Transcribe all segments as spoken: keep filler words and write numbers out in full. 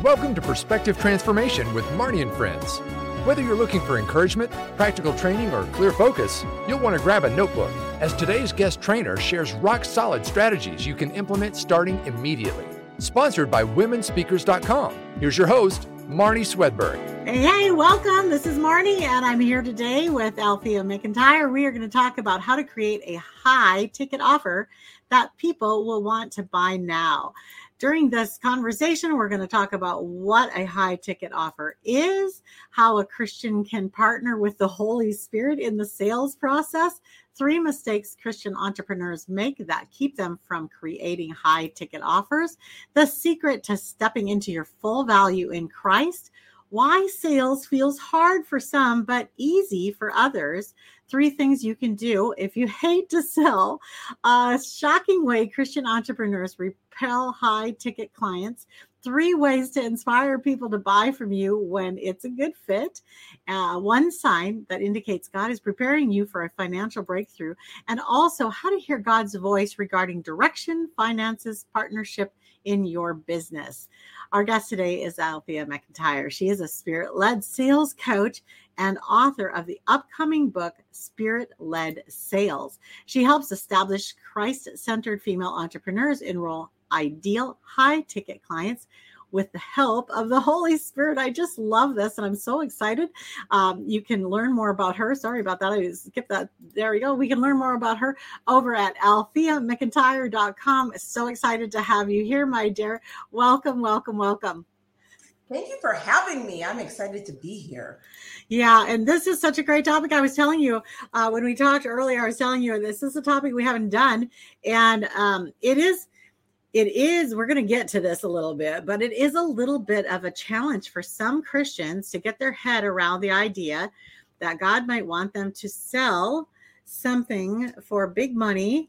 Welcome to Perspective Transformation with Marnie and Friends. Whether you're looking for encouragement, practical training, or clear focus, you'll want to grab a notebook, as today's guest trainer shares rock-solid strategies you can implement starting immediately. Sponsored by women speakers dot com. Here's your host, Marnie Swedberg. Hey, welcome. This is Marnie, and I'm here today with Althea McIntyre. We are going to talk about how to create a high-ticket offer that people will want to buy now. During this conversation, we're going to talk about what a high-ticket offer is, how a Christian can partner with the Holy Spirit in the sales process, three mistakes Christian entrepreneurs make that keep them from creating high-ticket offers, the secret to stepping into your full value in Christ, why sales feels hard for some but easy for others, three things you can do if you hate to sell, a shocking way Christian entrepreneurs repel high-ticket clients, three ways to inspire people to buy from you when it's a good fit, uh, one sign that indicates God is preparing you for a financial breakthrough, and also how to hear God's voice regarding direction, finances, partnership in your business. Our guest today is Althea McIntyre. She is a spirit-led sales coach and author of the upcoming book, Spirit-Led Sales. She helps establish Christ-centered female entrepreneurs enroll ideal high-ticket clients with the help of the Holy Spirit. I just love this, and I'm so excited. Um, you can learn more about her. Sorry about that. I skipped that. There we go. We can learn more about her over at althea mcintyre dot com. So excited to have you here, my dear. Welcome, welcome, welcome. Thank you for having me. I'm excited to be here. Yeah, and this is such a great topic. I was telling you uh, when we talked earlier, I was telling you this is a topic we haven't done, and um, it is It is, we're going to get to this a little bit, but it is a little bit of a challenge for some Christians to get their head around the idea that God might want them to sell something for big money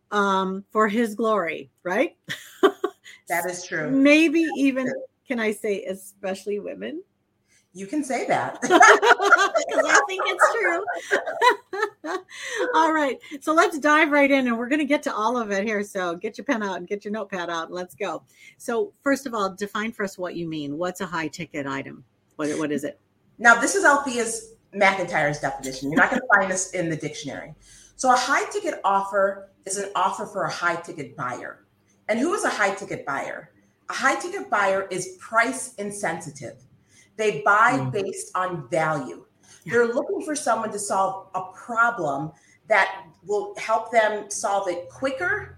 um, for his glory, right? That is true. Maybe even, can I say, especially women? You can say that. Because I think it's true. All right. So let's dive right in, and we're going to get to all of it here. So get your pen out and get your notepad out. Let's go. So first of all, define for us what you mean. What's a high ticket item? What, what is it? Now, this is Althea's McIntyre's definition. You're not going to find this in the dictionary. So a high ticket offer is an offer for a high ticket buyer. And who is a high ticket buyer? A high ticket buyer is price insensitive. They buy based on value. They're looking for someone to solve a problem that will help them solve it quicker,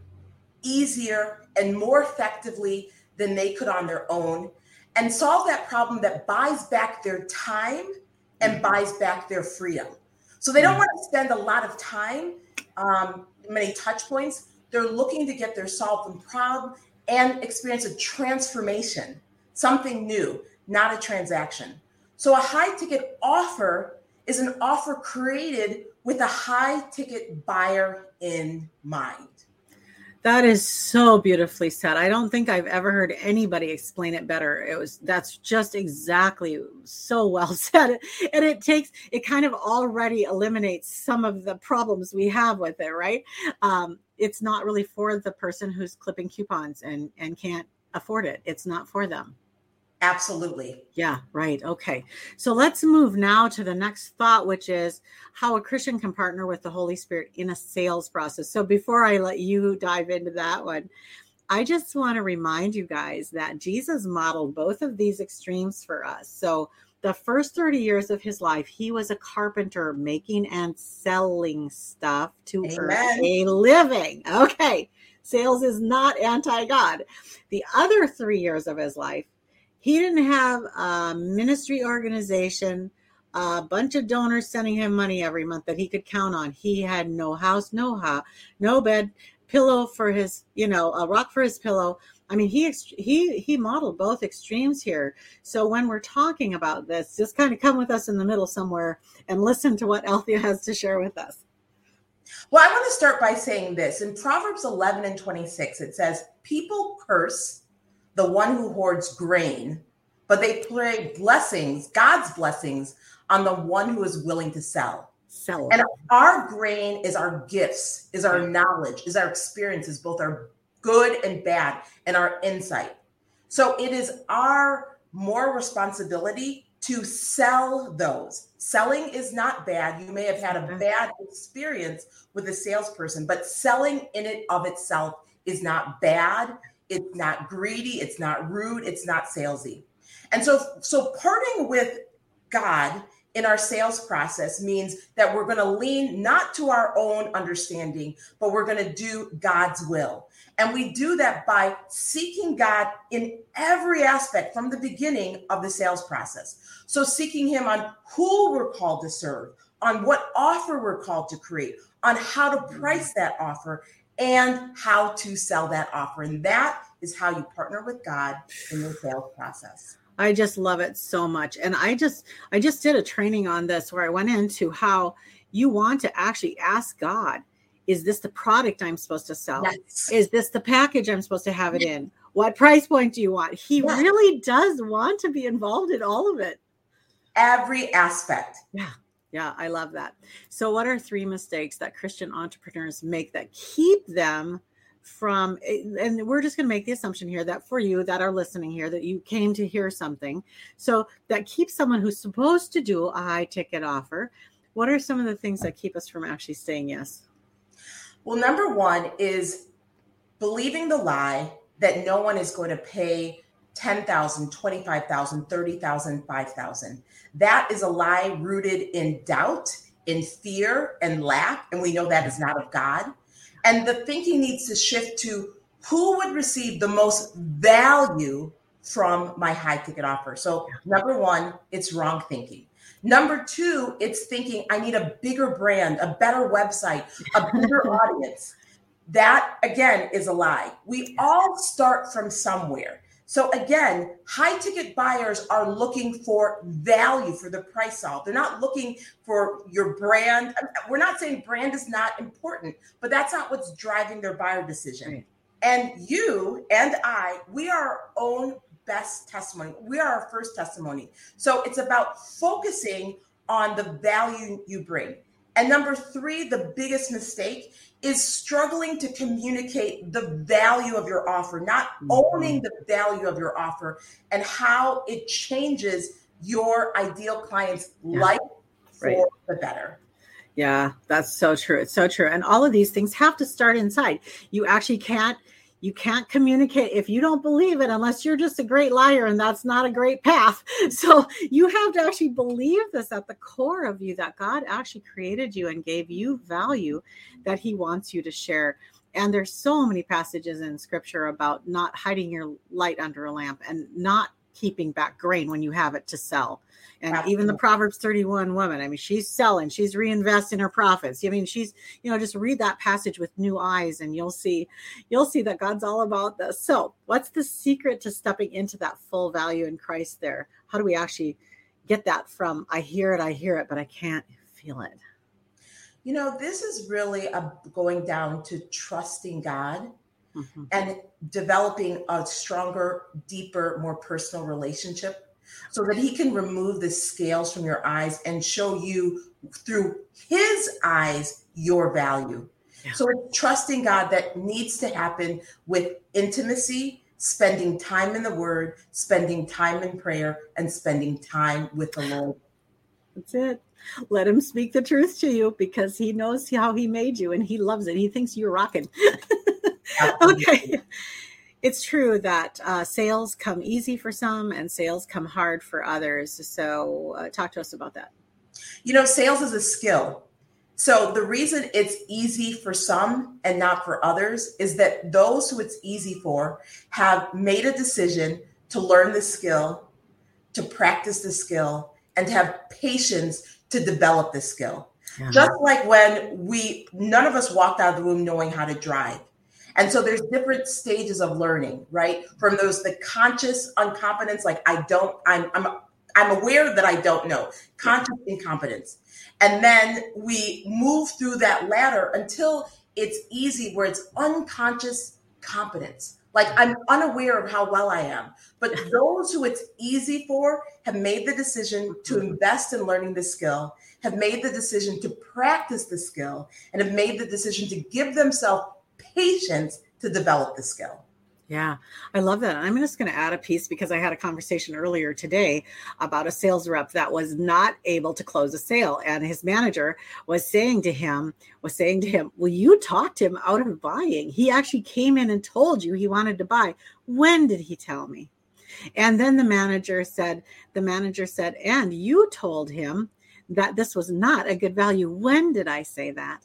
easier, and more effectively than they could on their own, and solve that problem that buys back their time and buys back their freedom. So they don't want to spend a lot of time, um, many touch points. They're looking to get their solved problem and experience a transformation, something new, not a transaction. So a high ticket offer is an offer created with a high ticket buyer in mind. That is so beautifully said. I don't think I've ever heard anybody explain it better. It was, that's just exactly so well said. And it takes, it kind of already eliminates some of the problems we have with it, right? Um, it's not really for the person who's clipping coupons and, and can't afford it. It's not for them. Absolutely. Yeah, right. Okay. So let's move now to the next thought, which is how a Christian can partner with the Holy Spirit in a sales process. So before I let you dive into that one, I just want to remind you guys that Jesus modeled both of these extremes for us. So the first thirty years of his life, he was a carpenter making and selling stuff to Amen. Earn a living. Okay. Sales is not anti-God. The other three years of his life, he didn't have a ministry organization, a bunch of donors sending him money every month that he could count on. He had no house, no house, no bed, pillow for his, you know, a rock for his pillow. I mean, he he he modeled both extremes here. So when we're talking about this, just kind of come with us in the middle somewhere and listen to what Althea has to share with us. Well, I want to start by saying this. In Proverbs eleven and twenty-six, it says, people curse the one who hoards grain, but they pray blessings, God's blessings, on the one who is willing to sell. Sell. And our grain is our gifts, is our knowledge, is our experiences, both our good and bad, and our insight. So it is our more responsibility to sell those. Selling is not bad. You may have had a bad experience with a salesperson, but selling in it of itself is not bad. It's not greedy. It's not rude. It's not salesy. And so, so partnering with God in our sales process means that we're going to lean not to our own understanding, but we're going to do God's will. And we do that by seeking God in every aspect from the beginning of the sales process. So seeking him on who we're called to serve, on what offer we're called to create, on how to price that offer, and how to sell that offer. And that is how you partner with God in the sales process. I just love it so much. And I just, I just did a training on this where I went into how you want to actually ask God, is this the product I'm supposed to sell? Yes. Is this the package I'm supposed to have it in? What price point do you want? He yes. really does want to be involved in all of it. Every aspect. Yeah. Yeah. I love that. So what are three mistakes that Christian entrepreneurs make that keep them from, and we're just going to make the assumption here that for you that are listening here, that you came to hear something. So that keeps someone who's supposed to do a high ticket offer. What are some of the things that keep us from actually saying yes? Well, number one is believing the lie that no one is going to pay ten thousand dollars, twenty-five thousand dollars, thirty thousand dollars, five thousand dollars. That is a lie rooted in doubt, in fear and lack. And we know that is not of God. And the thinking needs to shift to who would receive the most value from my high ticket offer. So number one, it's wrong thinking. Number two, it's thinking I need a bigger brand, a better website, a bigger audience. That, again, is a lie. We all start from somewhere. So again, high ticket buyers are looking for value for the price solve. They're not looking for your brand. We're not saying brand is not important, but that's not what's driving their buyer decision. Right. And you and I, we are our own best testimony. We are our first testimony. So it's about focusing on the value you bring. And number three, the biggest mistake is struggling to communicate the value of your offer, not mm-hmm. owning the value of your offer and how it changes your ideal client's yeah. life for right. the better. Yeah, that's so true. It's so true. And all of these things have to start inside. You actually can't You can't communicate if you don't believe it, unless you're just a great liar, and that's not a great path. So you have to actually believe this at the core of you, that God actually created you and gave you value that he wants you to share. And there's so many passages in scripture about not hiding your light under a lamp and not keeping back grain when you have it to sell. And Absolutely. Even the Proverbs thirty-one woman, I mean, she's selling, she's reinvesting her profits. I mean, she's, you know, just read that passage with new eyes and you'll see, you'll see that God's all about this. So what's the secret to stepping into that full value in Christ there? How do we actually get that from, I hear it, I hear it, but I can't feel it? You know, this is really a, going down to trusting God mm-hmm. and developing a stronger, deeper, more personal relationship, so that he can remove the scales from your eyes and show you through his eyes your value. Yeah. So it's trusting God that needs to happen with intimacy, spending time in the word, spending time in prayer, and spending time with the Lord. That's it. Let him speak the truth to you, because he knows how he made you and he loves it. He thinks you're rocking. Okay. It's true that uh, sales come easy for some and sales come hard for others. So uh, talk to us about that. You know, sales is a skill. So the reason it's easy for some and not for others is that those who it's easy for have made a decision to learn the skill, to practice the skill, and to have patience to develop the skill. Yeah. Just like when we, none of us walked out of the room knowing how to drive. And so there's different stages of learning, right? From those, the conscious incompetence, like I don't, I'm, I'm, I'm aware that I don't know, conscious incompetence. And then we move through that ladder until it's easy, where it's unconscious competence. Like I'm unaware of how well I am. But those who it's easy for have made the decision to invest in learning the skill, have made the decision to practice the skill, and have made the decision to give themselves patience to develop the skill. Yeah, I love that. And I'm just going to add a piece because I had a conversation earlier today about a sales rep that was not able to close a sale. And his manager was saying to him, was saying to him, well, you talked him out of buying. He actually came in and told you he wanted to buy. When did he tell me? And then the manager said, the manager said, and you told him that this was not a good value. When did I say that?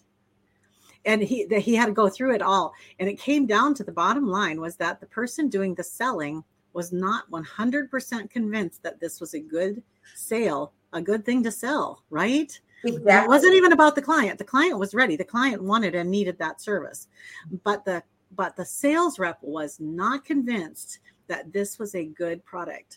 And he that he had to go through it all. And it came down to the bottom line was that the person doing the selling was not one hundred percent convinced that this was a good sale, a good thing to sell, right? Exactly. It wasn't even about the client. The client was ready. The client wanted and needed that service. But the but the sales rep was not convinced that this was a good product.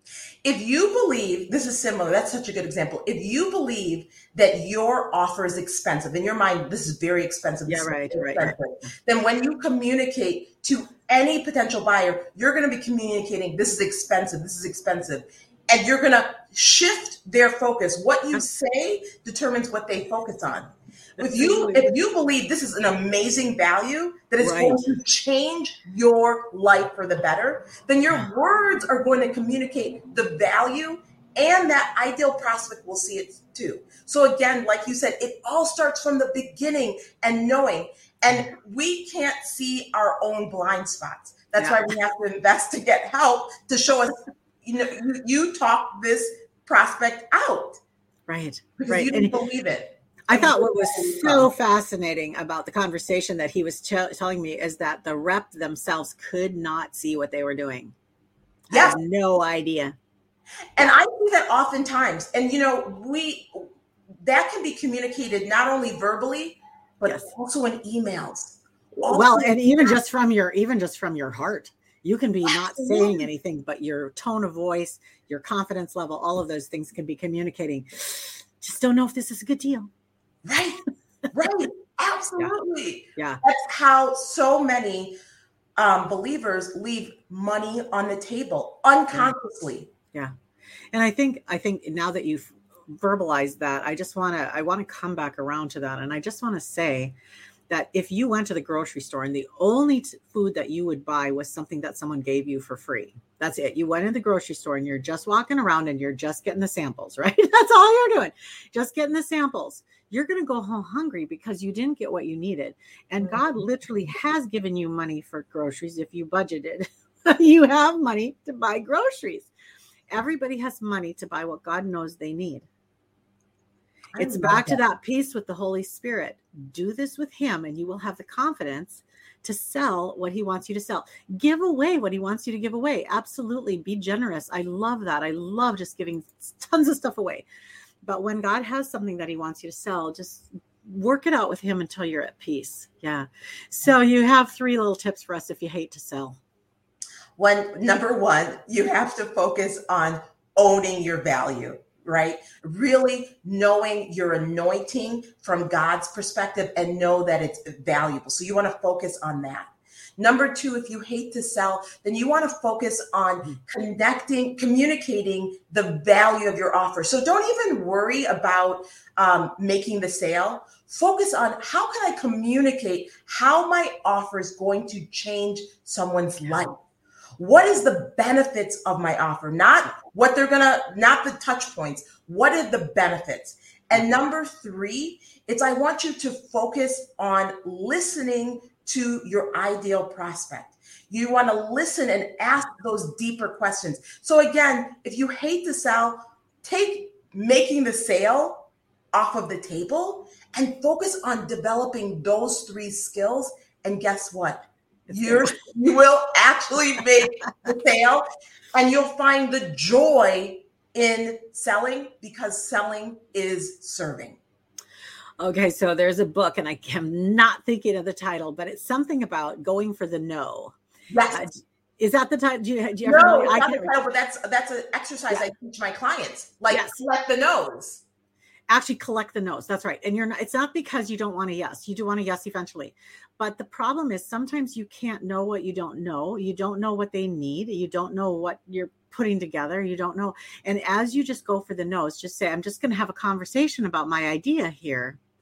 If you believe, this is similar, that's such a good example. If you believe that your offer is expensive, in your mind, this is very expensive, yeah, right, right, right. then when you communicate to any potential buyer, you're going to be communicating, this is expensive, this is expensive. And you're going to shift their focus. What you say determines what they focus on. If you if you believe this is an amazing value that is right. going to change your life for the better, then your words are going to communicate the value, and that ideal prospect will see it too. So again, like you said, it all starts from the beginning and knowing. And we can't see our own blind spots. That's yeah. why we have to invest to get help to show us, you know, you, you talk this prospect out. Right. Because right. you didn't and believe it. I thought what was so fascinating about the conversation that he was ch- telling me is that the rep themselves could not see what they were doing. Yes. I had no idea. And I do that oftentimes. And, you know, we, that can be communicated not only verbally, but yes. also in emails. Also well, and even just from your, even just from your heart, you can be not saying anything, but your tone of voice, your confidence level, all of those things can be communicating. Just don't know if this is a good deal. Right, right, absolutely. Yeah. yeah, that's how so many um, believers leave money on the table unconsciously. Yeah, and I think I think now that you've verbalized that, I just want to I want to come back around to that, and I just want to say that if you went to the grocery store and the only t- food that you would buy was something that someone gave you for free, that's it. You went in the grocery store and you're just walking around and you're just getting the samples, right? That's all you're doing, just getting the samples. You're going to go home hungry because you didn't get what you needed. And God literally has given you money for groceries if you budgeted. You have money to buy groceries. Everybody has money to buy what God knows they need. It's back that. to that piece with the Holy Spirit. Do this with him and you will have the confidence to sell what he wants you to sell. Give away what he wants you to give away. Absolutely. Be generous. I love that. I love just giving tons of stuff away. But when God has something that he wants you to sell, just work it out with him until you're at peace. Yeah. So you have three little tips for us if you hate to sell. One, number one, you have to focus on owning your value. Right? Really knowing your anointing from God's perspective and know that it's valuable. So you want to focus on that. Number two, if you hate to sell, then you want to focus on connecting, communicating the value of your offer. So don't even worry about um, making the sale. Focus on how can I communicate how my offer is going to change someone's life. What is the benefits of my offer? Not what they're going to, not the touch points. What are the benefits? And number three, it's I want you to focus on listening to your ideal prospect. You want to listen and ask those deeper questions. So again, if you hate to sell, take making the sale off of the table and focus on developing those three skills. And guess what? You're, you will actually make the sale and you'll find the joy in selling because selling is serving. Okay, so there's a book and I am not thinking of the title, but it's something about going for the no. Yes. Uh, is that the title? Do you, do you no, ever know? it's I not the title, but that's, that's an exercise yeah. I teach my clients. Like yes. collect the no's. Actually collect the no's. That's right. And you're not, it's not because you don't want a yes. You do want a yes eventually. But the problem is sometimes you can't know what you don't know. You don't know what they need. You don't know what you're putting together. You don't know. And as you just go for the no's, just say, I'm just going to have a conversation about my idea here.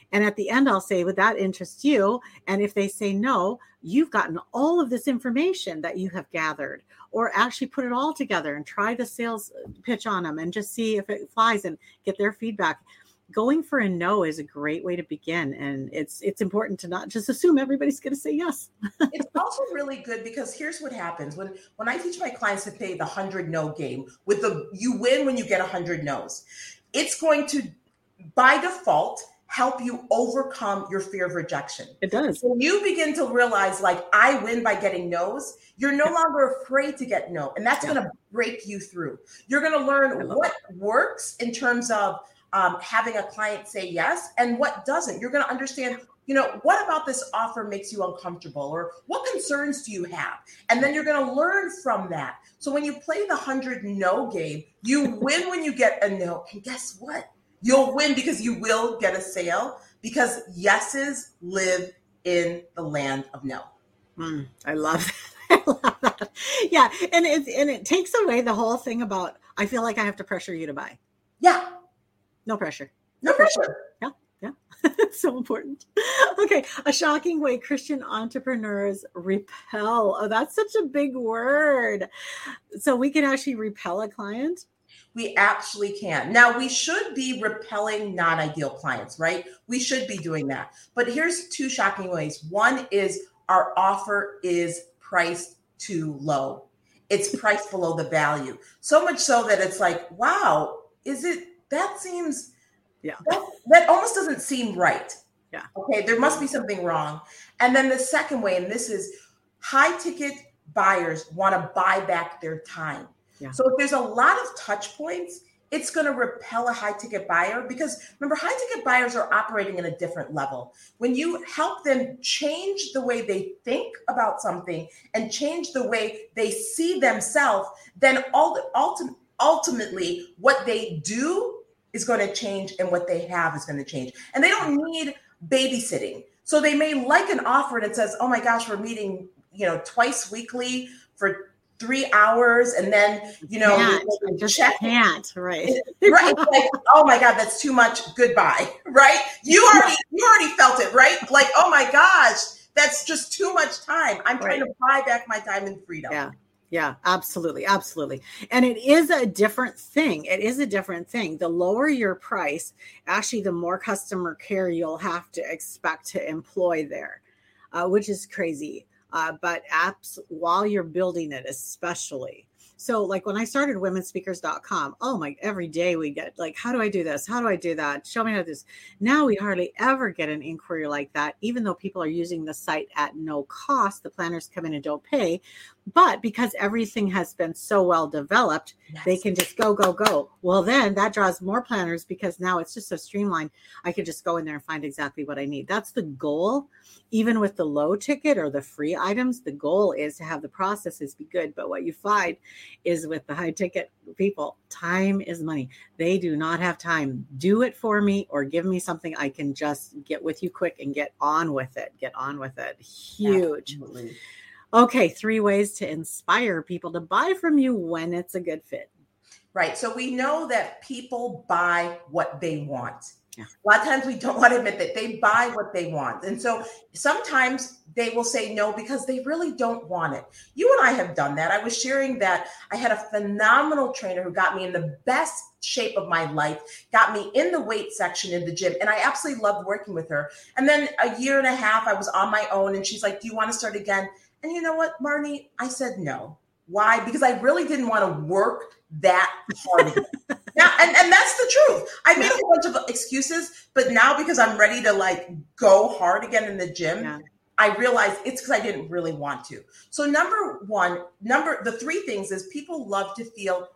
And at the end, I'll say, would that interest you? And if they say no, you've gotten all of this information that you have gathered, or actually put it all together and try the sales pitch on them and just see if it flies and get their feedback. Going for a no is a great way to begin. And it's it's important to not just assume everybody's going to say yes. It's also really good because here's what happens. When, when I teach my clients to play the one hundred no game, with the you win when you get one hundred no's, it's going to, by default, help you overcome your fear of rejection. It does. When you begin to realize, like, I win by getting no's, you're no longer afraid to get no. And that's yeah. going to break you through. You're going to learn what that. works in terms of Um, having a client say yes and what doesn't. You're going to understand, you know, what about this offer makes you uncomfortable, or what concerns do you have? And then you're going to learn from that. So when you play the one hundred no game, you win when you get a no. And guess what? You'll win because you will get a sale, because yeses live in the land of no. Mm, I love that. I love that. Yeah. And it, and it takes away the whole thing about, I feel like I have to pressure you to buy. Yeah. No pressure. No pressure. Yeah, yeah. It's so important. Okay. A shocking way Christian entrepreneurs repel. Oh, that's such a big word. So we can actually repel a client? We actually can. Now, we should be repelling non-ideal clients, right? We should be doing that. But here's two shocking ways. One is our offer is priced too low. It's priced below the value. So much so that it's like, wow, is it, that seems, yeah, that, that almost doesn't seem right. Yeah. Okay. There must be something wrong. And then the second way, and this is high ticket buyers want to buy back their time. Yeah. So if there's a lot of touch points, it's going to repel a high ticket buyer, because remember, high ticket buyers are operating at a different level. When you help them change the way they think about something and change the way they see themselves, then all ultimately, ultimately what they do is going to change, and what they have is going to change. And they don't need babysitting. So they may like an offer that says, oh my gosh, we're meeting, you know, twice weekly for three hours. And then, you know, can't. I just check. can't, right. Right. Like, oh my God, that's too much. Goodbye. Right. You already, you already felt it, right? Like, oh my gosh, that's just too much time. I'm trying right. to buy back my time and freedom. Yeah. Yeah, absolutely. Absolutely. And it is a different thing. It is a different thing. The lower your price, actually, the more customer care you'll have to expect to employ there, uh, which is crazy. Uh, but apps, while you're building it, especially. So like when I started women speakers dot com, oh my, every day we get like, how do I do this? How do I do that? Show me how to do this. Now we hardly ever get an inquiry like that, even though people are using the site at no cost. The planners come in and don't pay. But because everything has been so well developed, yes. they can just go, go, go. Well, then that draws more planners, because now it's just so streamlined. I can just go in there and find exactly what I need. That's the goal. Even with the low ticket or the free items, the goal is to have the processes be good. But what you find is with the high ticket people, time is money. They do not have time. Do it for me, or give me something I can just get with you quick and get on with it. Get on with it. Huge. Absolutely. Okay, three ways to inspire people to buy from you when it's a good fit. Right. So we know that people buy what they want. Yeah. A lot of times we don't want to admit that they buy what they want. And so sometimes they will say no because they really don't want it. You and I have done that. I was sharing that I had a phenomenal trainer who got me in the best shape of my life, got me in the weight section in the gym. And I absolutely loved working with her. And then a year and a half, I was on my own, and she's like, do you want to start again? And you know what, Marnie? I said no. Why? Because I really didn't want to work that hard again. Now, and, and that's the truth. I made a whole bunch of excuses, but now because I'm ready to like go hard again in the gym, yeah. I realize it's because I didn't really want to. So number one, number the three things is people love to feel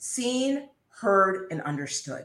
seen, heard, and understood.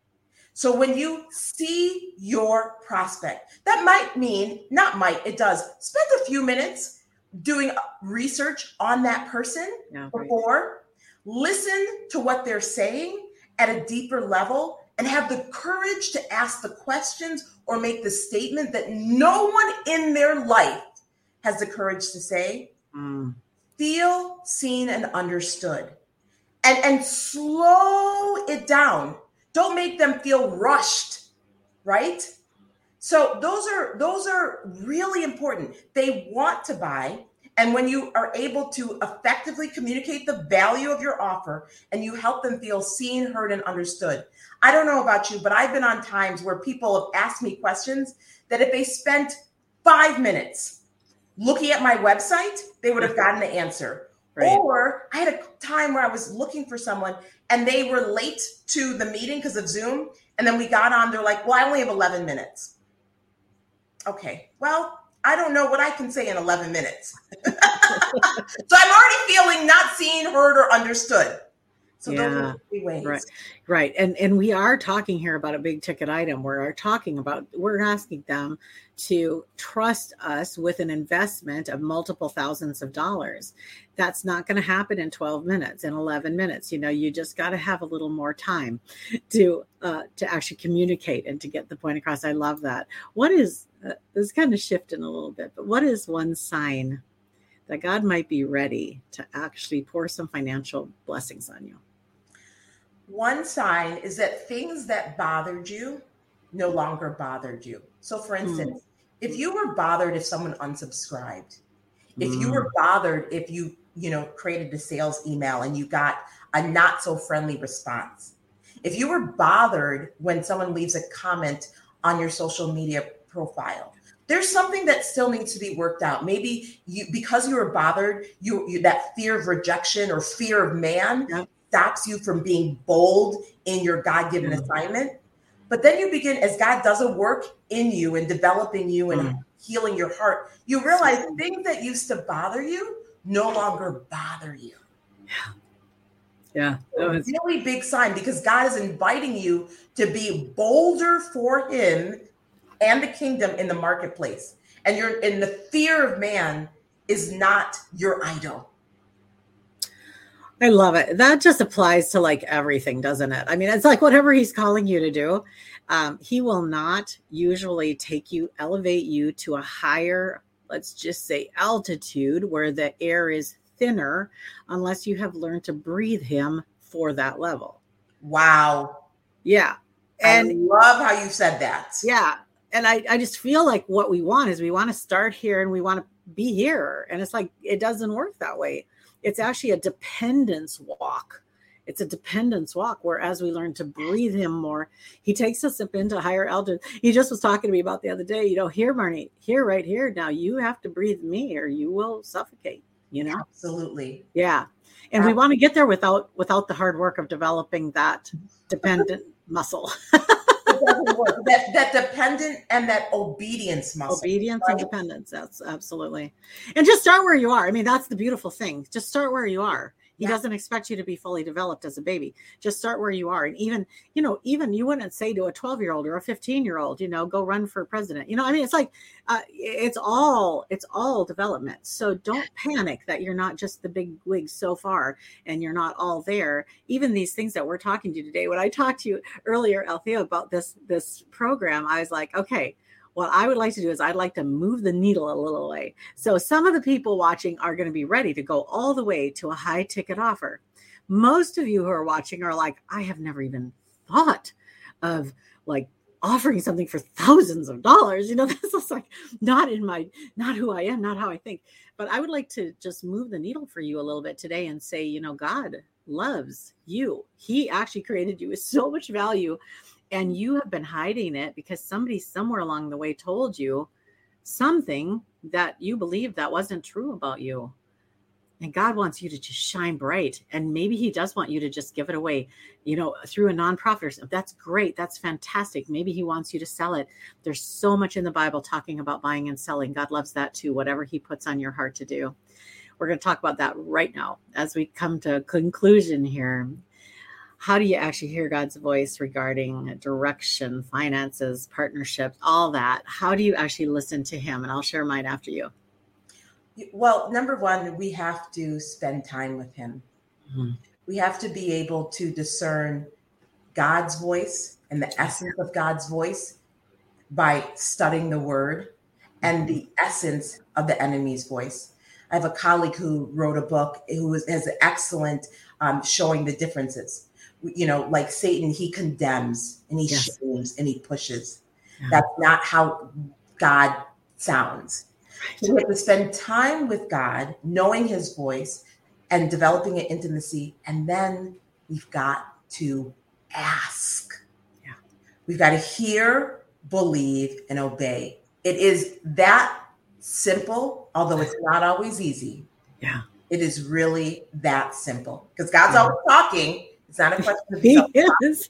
So when you see your prospect, that might mean, not might, it does, spend a few minutes doing research on that person yeah, before, right. Listen to what they're saying at a deeper level, and have the courage to ask the questions or make the statement that no one in their life has the courage to say. Mm. Feel seen and understood, and, and slow it down. Don't make them feel rushed, right? So those are those are really important. They want to buy. And when you are able to effectively communicate the value of your offer and you help them feel seen, heard, and understood. I don't know about you, but I've been on times where people have asked me questions that if they spent five minutes looking at my website, they would have gotten the answer. Right. Or I had a time where I was looking for someone and they were late to the meeting because of Zoom. And then we got on, they're like, well, I only have eleven minutes. Okay, well, I don't know what I can say in eleven minutes. So I'm already feeling not seen, heard, or understood. So yeah, those are the three ways. Right, right. And and we are talking here about a big ticket item. We're talking about, we're asking them to trust us with an investment of multiple thousands of dollars. That's not going to happen in twelve minutes, in eleven minutes. You know, you just got to have a little more time to uh, to actually communicate and to get the point across. I love that. What is, uh, this is kind of shifting a little bit, but what is one sign that God might be ready to actually pour some financial blessings on you? One sign is that things that bothered you no longer bothered you. So for instance, mm. if you were bothered if someone unsubscribed, if mm. you were bothered if you, you know, created a sales email and you got a not so friendly response, if you were bothered when someone leaves a comment on your social media profile, there's something that still needs to be worked out. Maybe you, because you were bothered, you, you that fear of rejection or fear of man yep. stops you from being bold in your God-given mm. assignment. But then you begin, as God does a work in you and developing you and mm. healing your heart, you realize things that used to bother you no longer bother you. Yeah. Yeah. It's a really big sign because God is inviting you to be bolder for him and the kingdom in the marketplace. And you're in the fear of man is not your idol. I love it. That just applies to like everything, doesn't it? I mean, it's like whatever he's calling you to do, um, he will not usually take you, elevate you to a higher, let's just say altitude where the air is thinner unless you have learned to breathe him for that level. Wow. Yeah. And I love how you said that. Yeah. And I, I just feel like what we want is we want to start here and we want to be here. And it's like, it doesn't work that way. It's actually a dependence walk. It's a dependence walk where as we learn to breathe him more, he takes us up into higher altitude. He just was talking to me about the other day, you know, here, Marnie, here, right here. Now you have to breathe me or you will suffocate, you know? Absolutely. Yeah. And Absolutely. We want to get there without, without the hard work of developing that dependent muscle. that, that dependent and that obedience muscle. Obedience right? and dependence. That's absolutely. And just start where you are. I mean, that's the beautiful thing. Just start where you are. He yeah. doesn't expect you to be fully developed as a baby. Just start where you are. And even, you know, even you wouldn't say to a twelve year old or a fifteen year old, you know, go run for president. You know, I mean, it's like, uh, it's all, it's all development. So don't panic that you're not just the big wig so far and you're not all there. Even these things that we're talking to you today, when I talked to you earlier, Althea, about this, this program, I was like, okay, what I would like to do is I'd like to move the needle a little way. So some of the people watching are going to be ready to go all the way to a high ticket offer. Most of you who are watching are like, I have never even thought of like offering something for thousands of dollars. You know, this is like not in my, not who I am, not how I think. But I would like to just move the needle for you a little bit today and say, you know, God loves you. He actually created you with so much value. And you have been hiding it because somebody somewhere along the way told you something that you believed that wasn't true about you. And God wants you to just shine bright. And maybe he does want you to just give it away, you know, through a nonprofit or something. That's great. That's fantastic. Maybe he wants you to sell it. There's so much in the Bible talking about buying and selling. God loves that too, whatever he puts on your heart to do. We're going to talk about that right now as we come to a conclusion here. How do you actually hear God's voice regarding direction, finances, partnerships, all that? How do you actually listen to him? And I'll share mine after you. Well, number one, we have to spend time with him. Mm-hmm. We have to be able to discern God's voice and the essence of God's voice by studying the word and the essence of the enemy's voice. I have a colleague who wrote a book who is, has excellent um, showing the differences. You know, like Satan, he condemns and he yes. shames and he pushes. Yeah. That's not how God sounds. Right. So we have to spend time with God, knowing his voice and developing an intimacy. And then we've got to ask. Yeah. We've got to hear, believe, and obey. It is that simple, although it's not always easy. Yeah. It is really that simple because God's yeah. always talking. It's not a question of he is.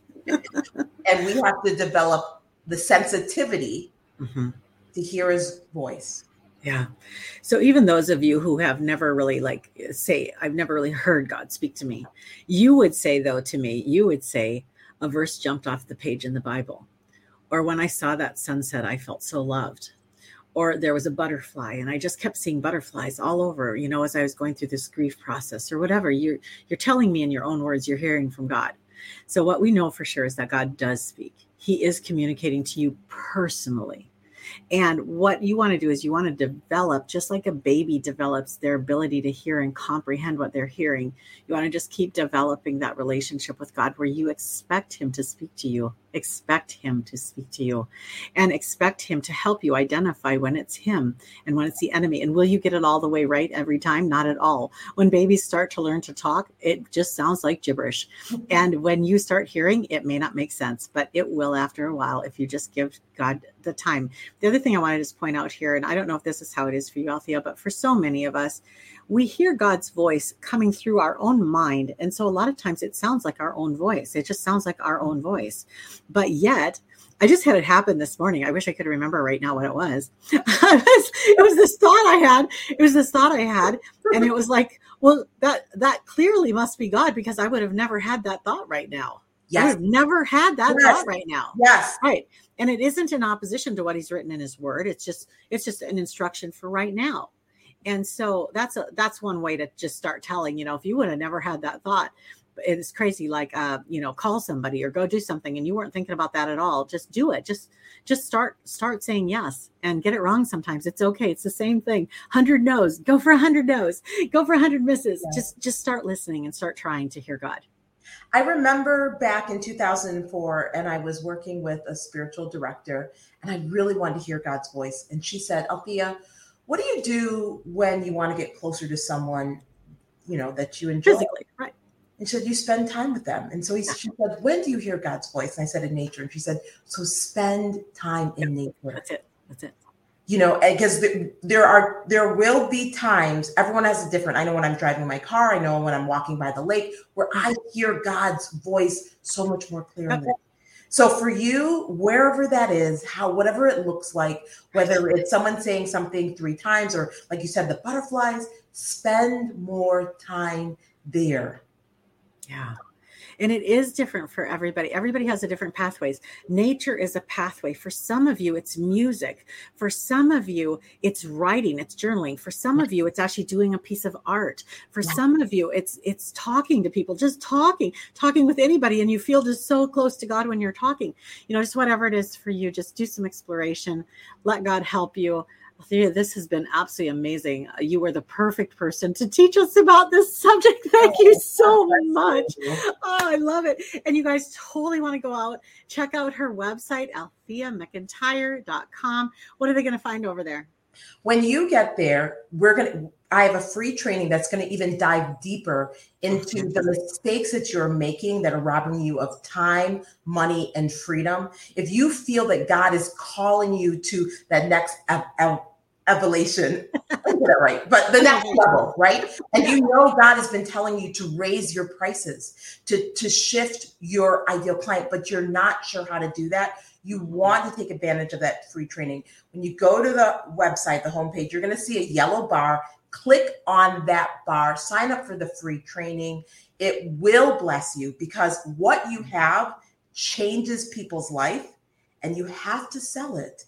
And we have to develop the sensitivity mm-hmm. to hear his voice. Yeah. So even those of you who have never really like say, I've never really heard God speak to me, you would say though to me, you would say a verse jumped off the page in the Bible. Or when I saw that sunset, I felt so loved. Or there was a butterfly and I just kept seeing butterflies all over, you know, as I was going through this grief process or whatever. You're, you're telling me in your own words, you're hearing from God. So what we know for sure is that God does speak. He is communicating to you personally. And what you want to do is you want to develop, just like a baby develops their ability to hear and comprehend what they're hearing. You want to just keep developing that relationship with God where you expect him to speak to you, expect him to speak to you, and expect him to help you identify when it's him and when it's the enemy. And will you get it all the way right every time? Not at all. When babies start to learn to talk, it just sounds like gibberish. And when you start hearing, it may not make sense, but it will after a while if you just give God the time. The other thing I want to just point out here, and I don't know if this is how it is for you, Althea, but for so many of us, we hear God's voice coming through our own mind. And so a lot of times it sounds like our own voice. It just sounds like our own voice. But yet, I just had it happen this morning. I wish I could remember right now what it was. it was. It was this thought I had. It was this thought I had. And it was like, well, that that clearly must be God because I would have never had that thought right now. Yes. I would have never had that yes. thought right now. Yes. Right. And it isn't in opposition to what he's written in his word. It's just it's just an instruction for right now. And so that's a that's one way to just start telling, you know, if you would have never had that thought, it's crazy, like, uh, you know, call somebody or go do something and you weren't thinking about that at all. Just do it. Just just start start saying yes and get it wrong sometimes. It's okay. It's the same thing. one hundred no's. Go for one hundred no's. Go for one hundred misses. Yeah. Just just start listening and start trying to hear God. I remember back in two thousand four, and I was working with a spiritual director, and I really wanted to hear God's voice. And she said, Althea, what do you do when you want to get closer to someone, you know, that you enjoy? Physically, right. And she said, you spend time with them. And so he, she said, when do you hear God's voice? And I said, in nature. And she said, so spend time in nature. That's it. That's it. You know, because there are, there will be times, everyone has a different, I know when I'm driving my car, I know when I'm walking by the lake, where I hear God's voice so much more clearly. Okay. So for you, wherever that is, how, whatever it looks like, whether it's someone saying something three times, or like you said, the butterflies, spend more time there. Yeah. And it is different for everybody. Everybody has a different pathways. Nature is a pathway. For some of you, it's music. For some of you, it's writing, it's journaling. For some of you, it's actually doing a piece of art. For some of you, it's it's talking to people, just talking, talking with anybody. And you feel just so close to God when you're talking. You know, just whatever it is for you, just do some exploration. Let God help you. Althea, this has been absolutely amazing. You were the perfect person to teach us about this subject. Thank you so much. Oh, I love it. And you guys totally want to go out, check out her website, althea mcintyre dot com. What are they going to find over there? When you get there, we're going to, I have a free training that's going to even dive deeper into the mistakes that you're making that are robbing you of time, money, and freedom. If you feel that God is calling you to that next ev- ev- evolution, I get it right, but the next level, right? And you know God has been telling you to raise your prices, to, to shift your ideal client, but you're not sure how to do that. You want to take advantage of that free training. When you go to the website, the homepage, you're going to see a yellow bar. Click on that bar, sign up for the free training. It will bless you because what you have changes people's life, and you have to sell it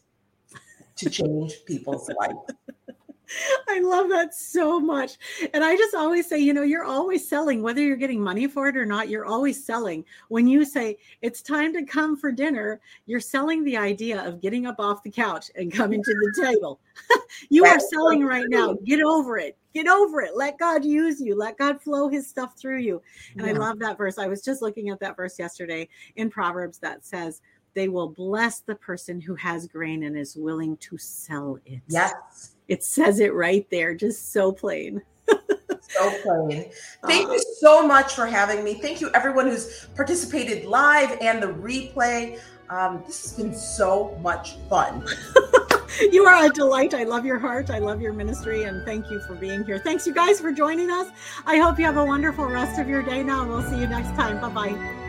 to change people's life. I love that so much. And I just always say, you know, you're always selling, whether you're getting money for it or not, you're always selling. When you say it's time to come for dinner, you're selling the idea of getting up off the couch and coming to the table. You That's are selling so right now. Get over it. Get over it. Let God use you. Let God flow his stuff through you. And yeah. I love that verse. I was just looking at that verse yesterday in Proverbs that says, they will bless the person who has grain and is willing to sell it. Yes. It says it right there, just so plain. So plain. Thank you so much for having me. Thank you, everyone who's participated live and the replay. Um, this has been so much fun. You are a delight. I love your heart. I love your ministry. And thank you for being here. Thanks, you guys, for joining us. I hope you have a wonderful rest of your day now. We'll see you next time. Bye-bye.